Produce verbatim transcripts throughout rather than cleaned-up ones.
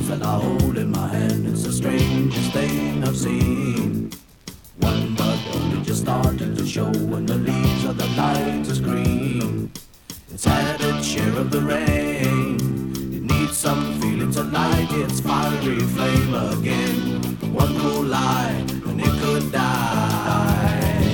that I hold in my hand. It's the strangest thing I've seen. One bud only just started to show when the leaves of the light is green. It's had its share of the rain. It needs some feeling to light its fiery flame again. One cool light and it could die.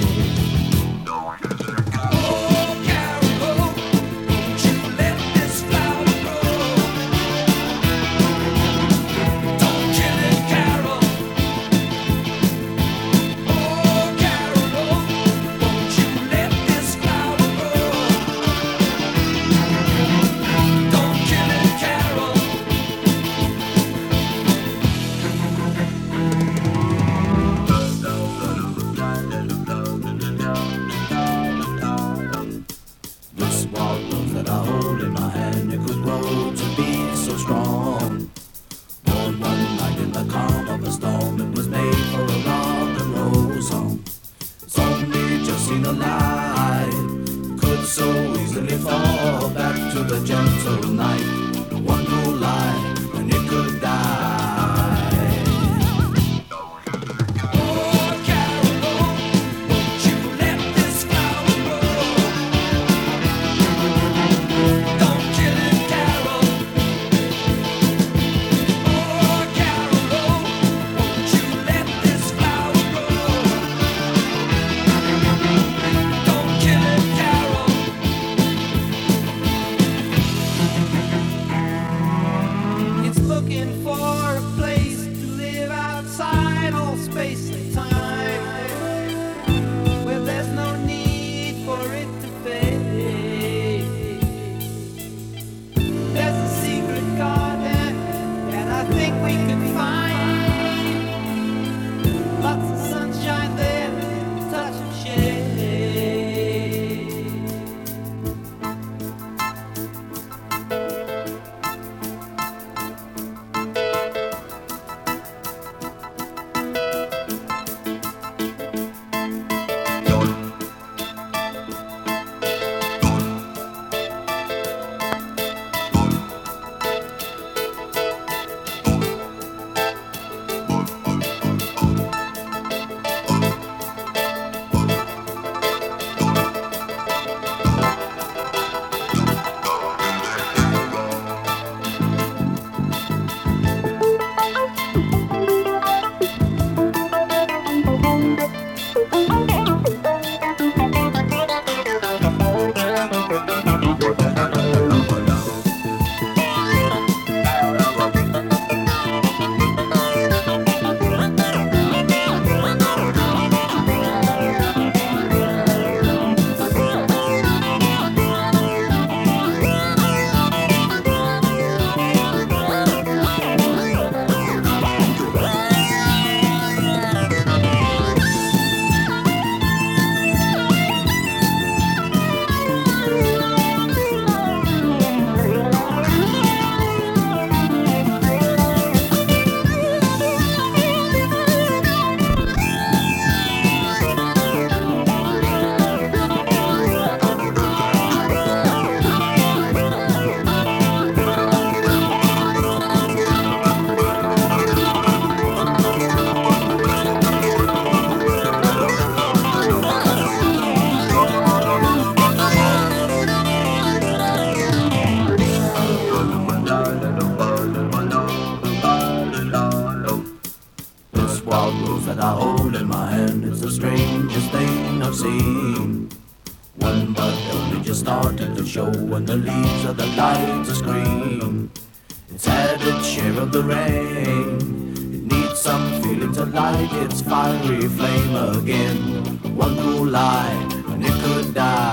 When the leaves of the light is green, it's had its share of the rain. It needs some feeling to light its fiery flame again. One cool light and it could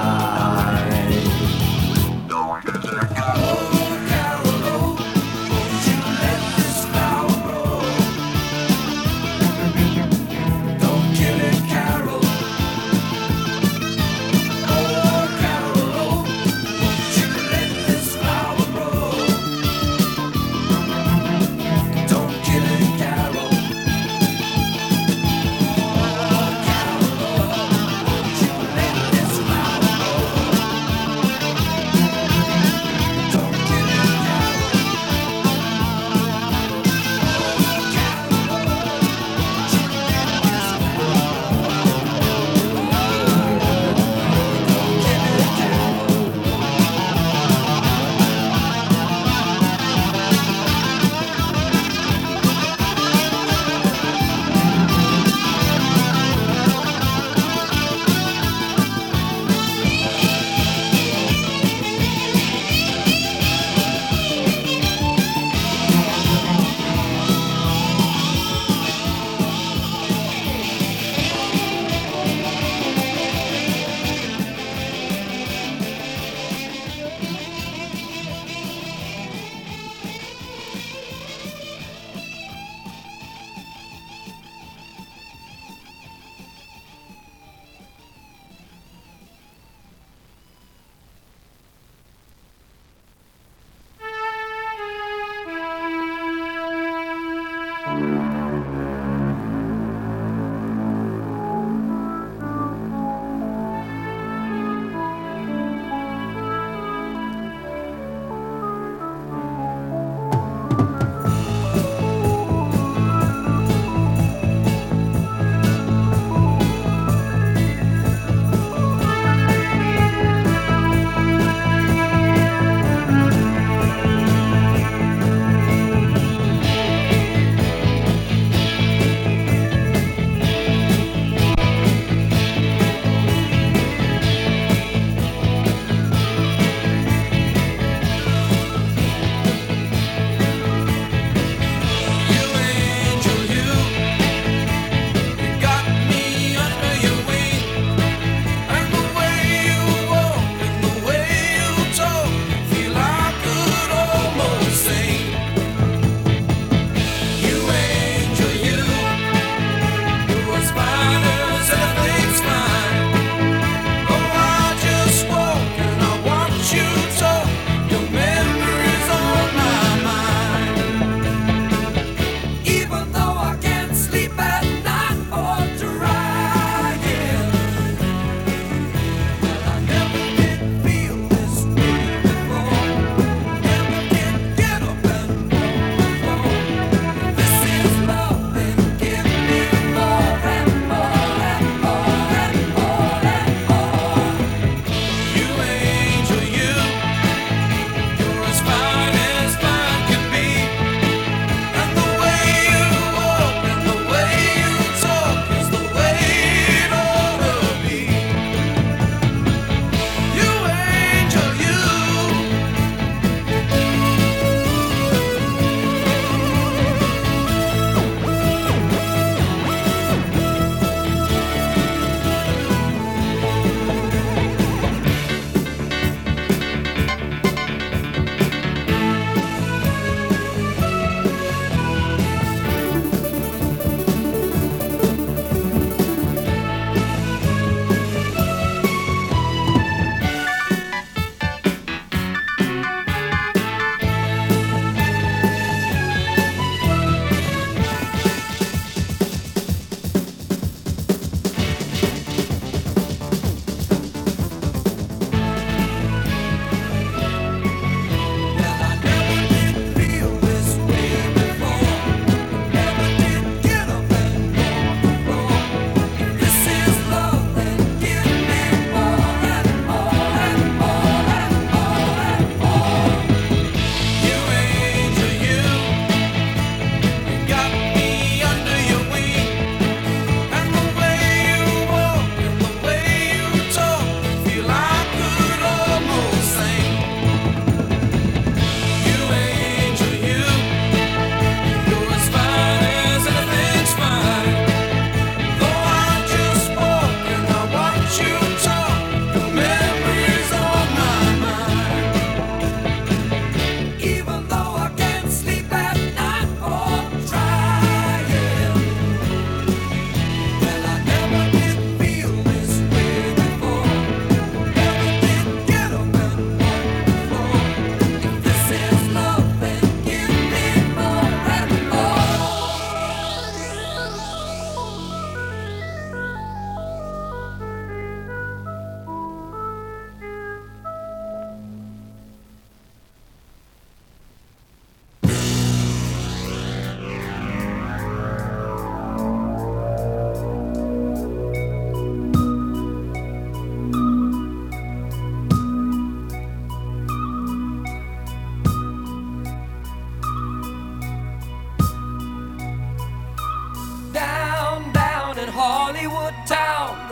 die.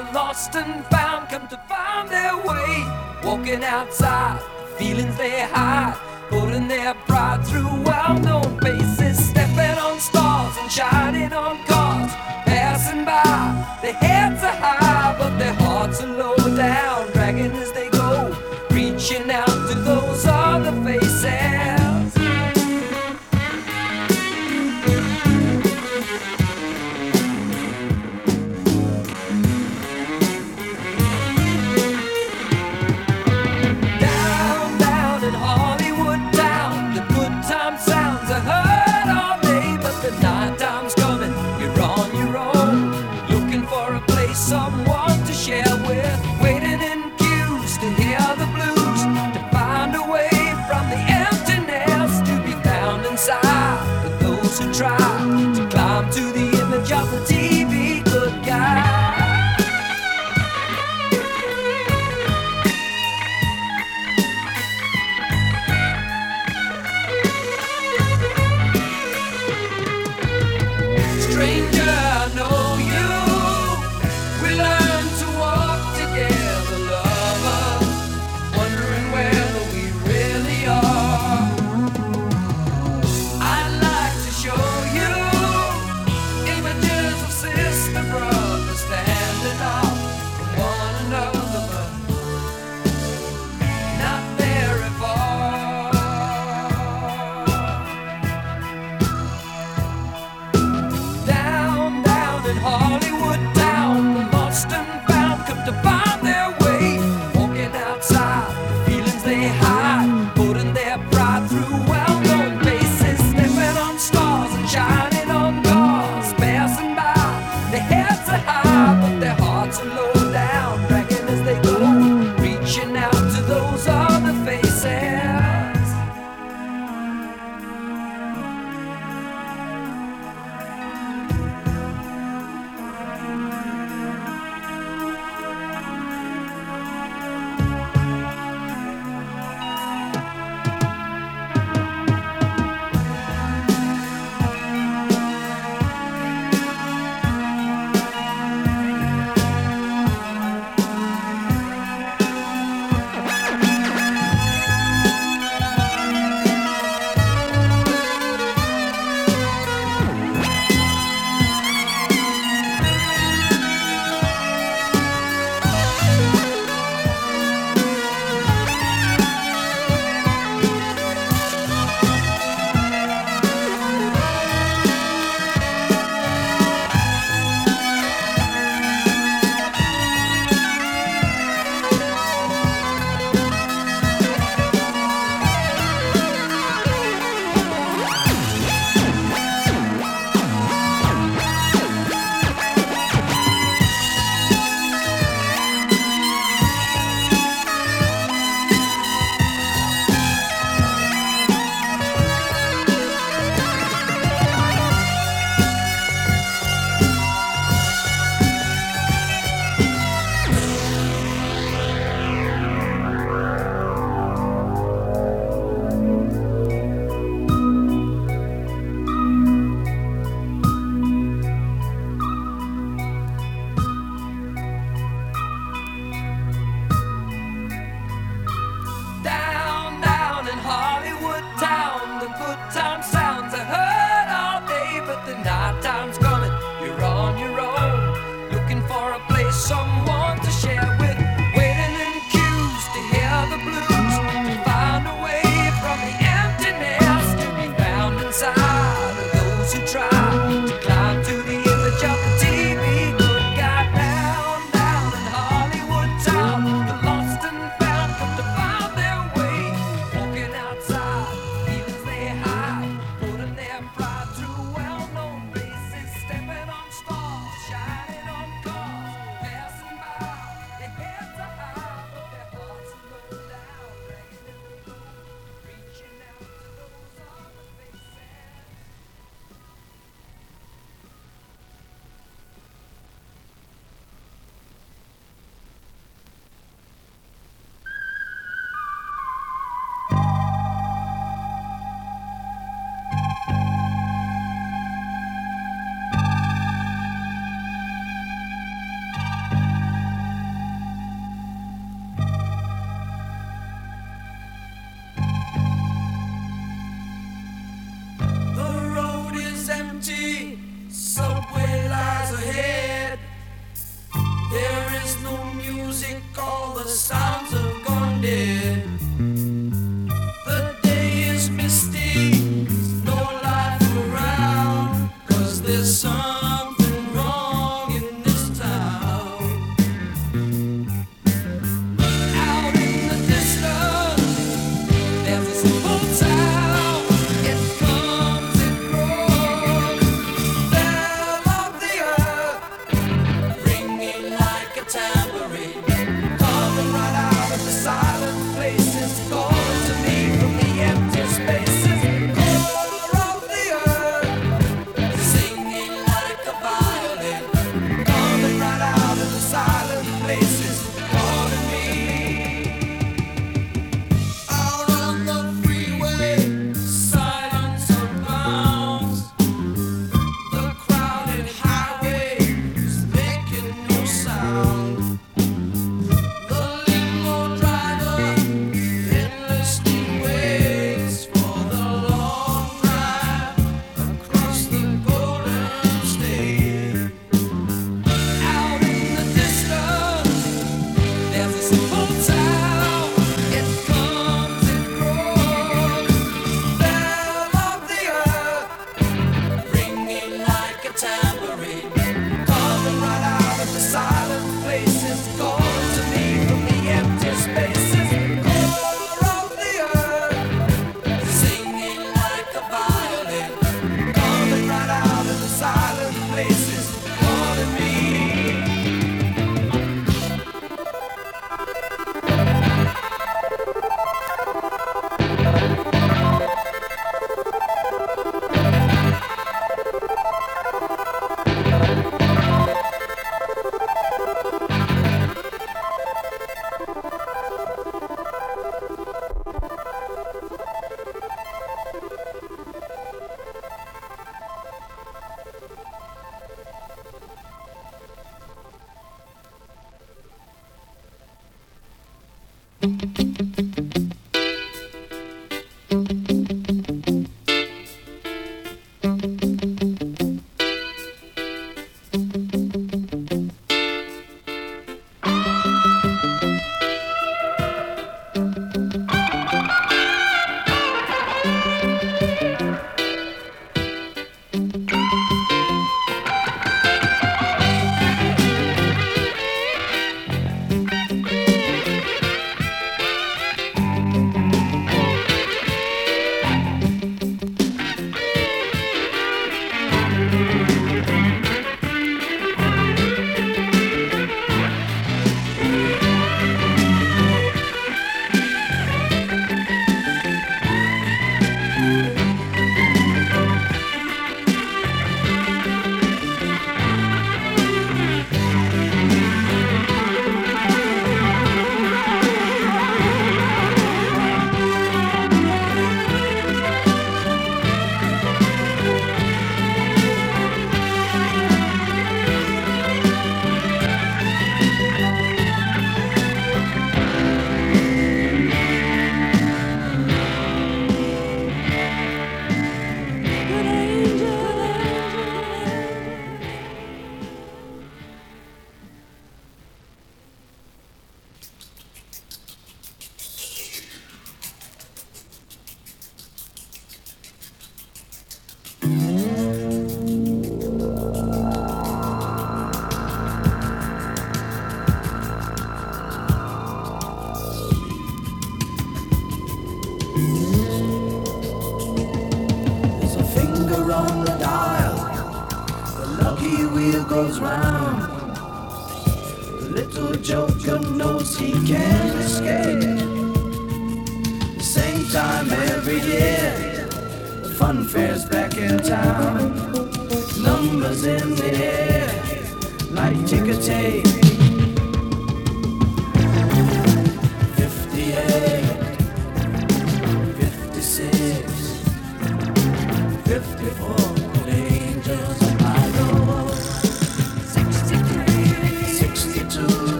the lost and found come to find their way. Walking outside, the feelings they hide, putting their pride through well-known faces, stepping on stars and shining on cars, passing by. Their heads are high, but their hearts are low down, dragging as they go, reaching out to those other faces. Someone to share with, waiting in queues to hear the blues, to find a way from the emptiness to be found inside. For those who try to climb to the image of the T V good guy. Stranger, I know you. We learn to walk together, lovers, wondering where we really are. I'd like to show you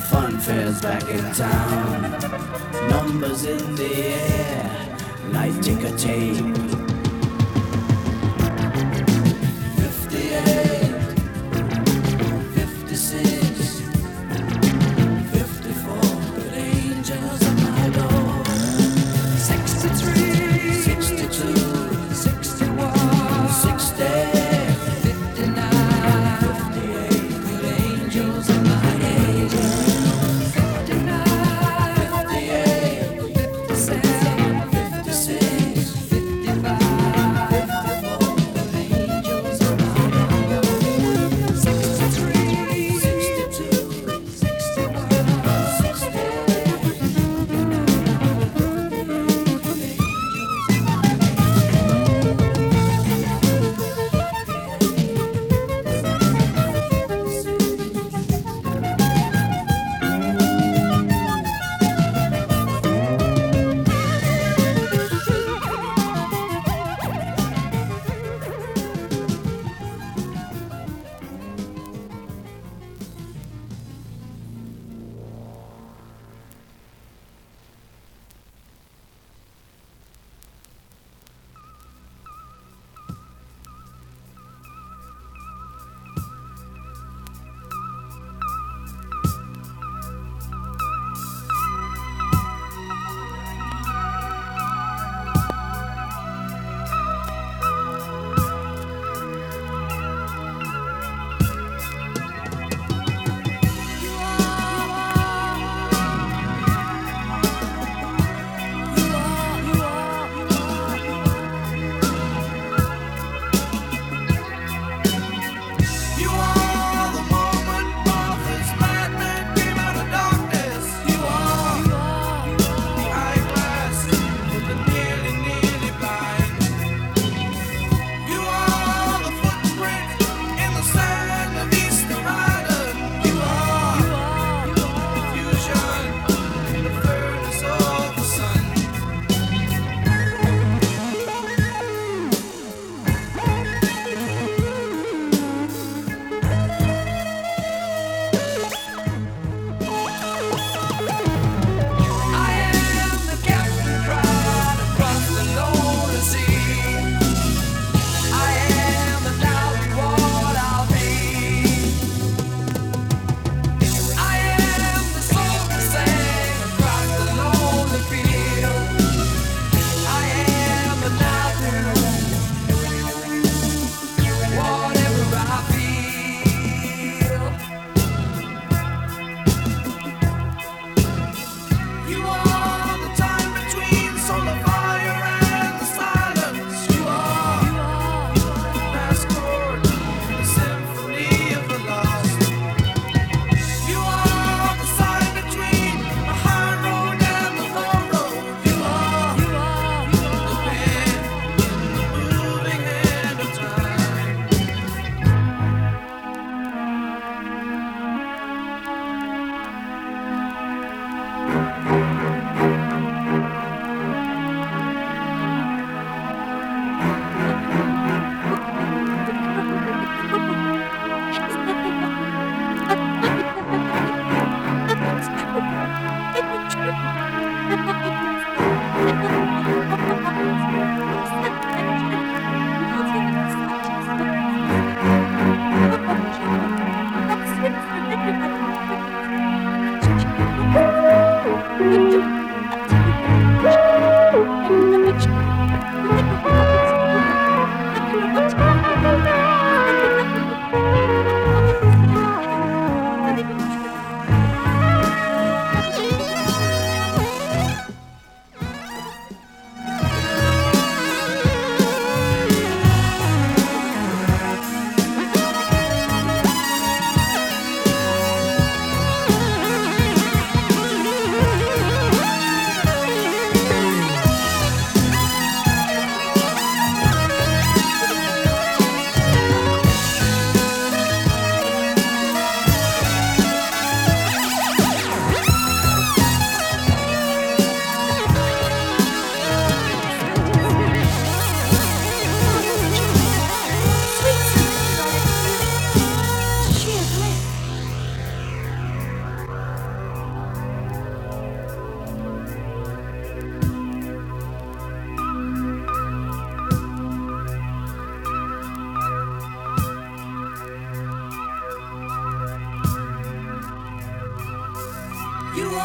Fun fair's back in town. Numbers in the air, like ticker tape. fifty-eight, fifty-six, fifty-four, good angels at my door. sixty-three, sixty-two, sixty-one, sixty, fifty-nine, fifty-eight, good angels at my door. fifty-nine, fifty-eight, fifty-seven, fifty-six, fifty-five.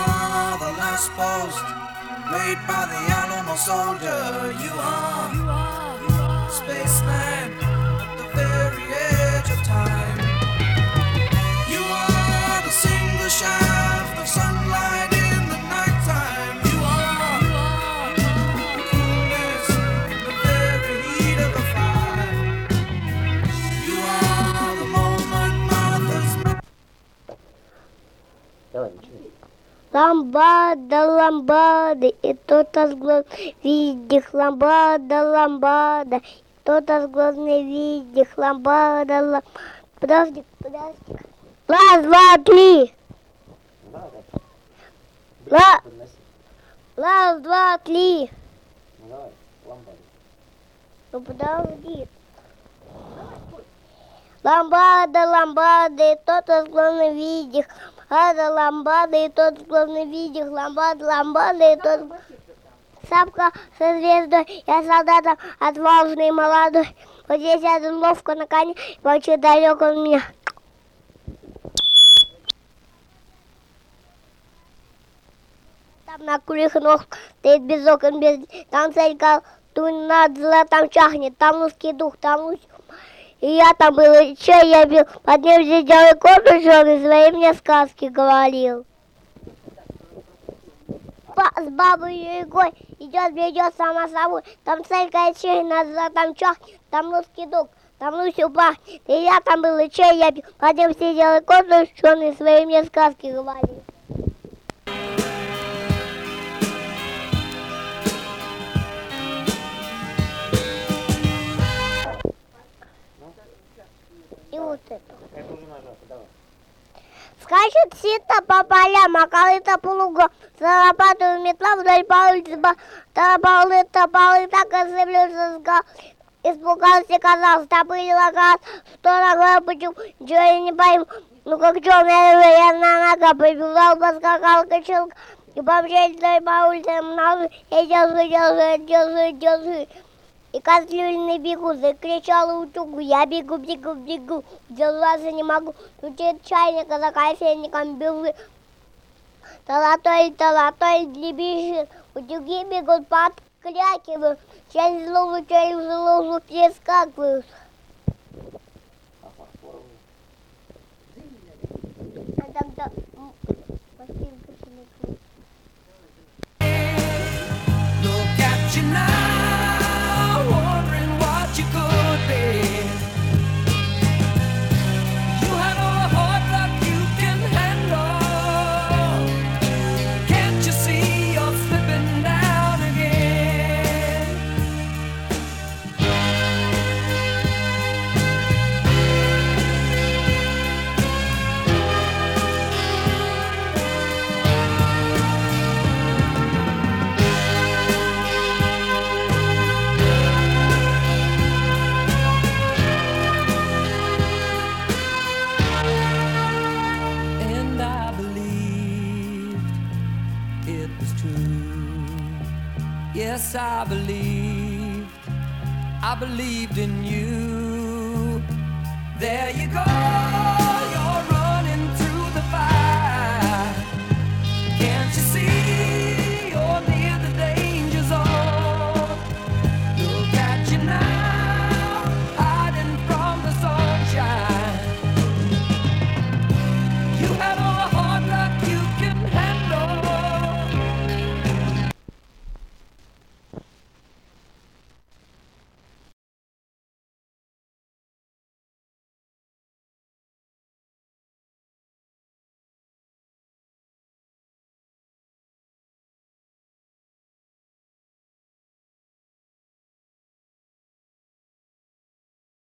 are the last post made by the animal soldier. You are, you are, you are spaceman at the very edge of time. You are the single shaft of sunlight in the nighttime. You are, you are, the coolness in the very heat of the fire. You are the moment Martha's. Давай, начинай. Ламбада, ламбада, и кто-то с глаз видит, ламбада, ламбада, и кто-то с глаз не видит, ламбада, ламбада. Подожди, подожди. Раз, два, три. Ла... Раз, два, три. Ну давай, ламбада. Ну подожди. Ламбада, ламбада, и кто-то с глаз не видит. Ламбада, ламбада, и тот главный видик, ламбада, ламбада, и тот... Сапка со звездой, я солдатом отважный и молодой. Вот здесь я ловко на коне, вообще далеко от меня. Там на курих ног стоит без окон, без... Там цель колдунь над златом чахнет, там русский дух, там русский... И я там был, и че я бил, под ним сидел и кот и свои мне сказки говорил. Ба с бабой Егой идет, бредет сама собой, там целька чей, над там чах, там русский дух, там Лусю пахнет. И я там был, и че я бил, под ним сидел и кот и свои мне сказки говорил. И вот это. Это уже нажато, давай. Скачет сито по полям, а колыта по лугам, зарабатываю метла вдоль по улице, тополы, тополы, так и сыплются с гал. Испугался, казался, топылила газ, что такое, почему, ничего я не пойму. Ну как черная рыба, я на нога побежал, поскакал, качелка, и помчались вдоль по улице, много, я держу, держу, держу, держу. И козлюльный бегу, закричала утюгу, я бегу, бегу, бегу, держаться не могу, стучит чайника за кофейником белый. Толотой, толотой, дребезжит, утюги бегут, подкрякивают, через лужу, через лужу перескакивают. А тогда... Look at you now, wondering what you could be. You have a heart that you can handle. Can't you see you're slipping down again? And I believed it was true. Yes, I believed, I believed in you. There you go.